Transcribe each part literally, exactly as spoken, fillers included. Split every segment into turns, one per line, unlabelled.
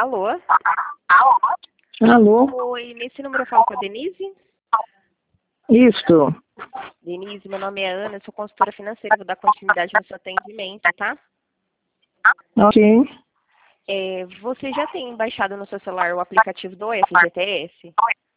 Alô?
Alô?
Oi, nesse número eu falo com a Denise?
Isto.
Denise, meu nome é Ana, eu sou consultora financeira, vou dar continuidade no seu atendimento, tá?
Ok.
É, você já tem baixado no seu celular o aplicativo do F G T S?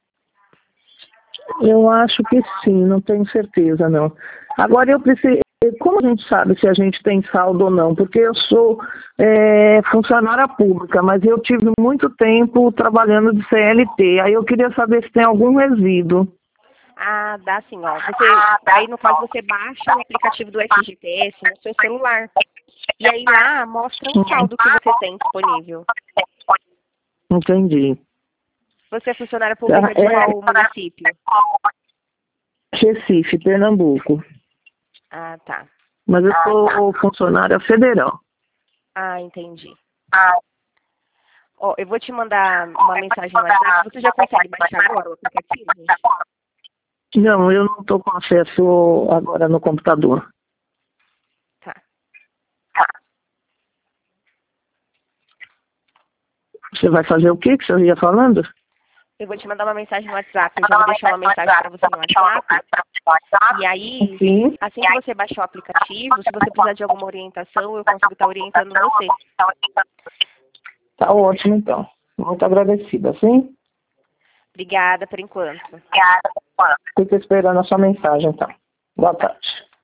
Eu acho que sim, não tenho certeza não. Agora eu preciso. Como a gente sabe se a gente tem saldo ou não? Porque eu sou é, funcionária pública, mas eu tive muito tempo trabalhando de C L T. Aí eu queria saber se tem algum resíduo.
Ah, dá sim, ó. Você, aí no caso você baixa o aplicativo do F G T S no seu celular. E aí lá mostra o saldo que você tem disponível.
Entendi.
Você é funcionária pública de
É,
qual município?
Recife, Pernambuco.
Ah, tá.
Mas eu sou funcionária federal.
Ah, entendi. Ó, eu vou te mandar uma mensagem no WhatsApp. Você já consegue baixar agora o aplicativo?
Não, eu não estou com acesso agora no computador.
Tá.
Você vai fazer o que que você ia falando?
Eu vou te mandar uma mensagem no WhatsApp. Eu já vou deixar uma mensagem para você no WhatsApp. E aí,
Sim.
assim que você baixar o aplicativo, se você precisar de alguma orientação, eu consigo estar orientando você.
Tá ótimo, então. Muito agradecida, sim?
Obrigada por enquanto.
Fico esperando a sua mensagem, então. Boa tarde.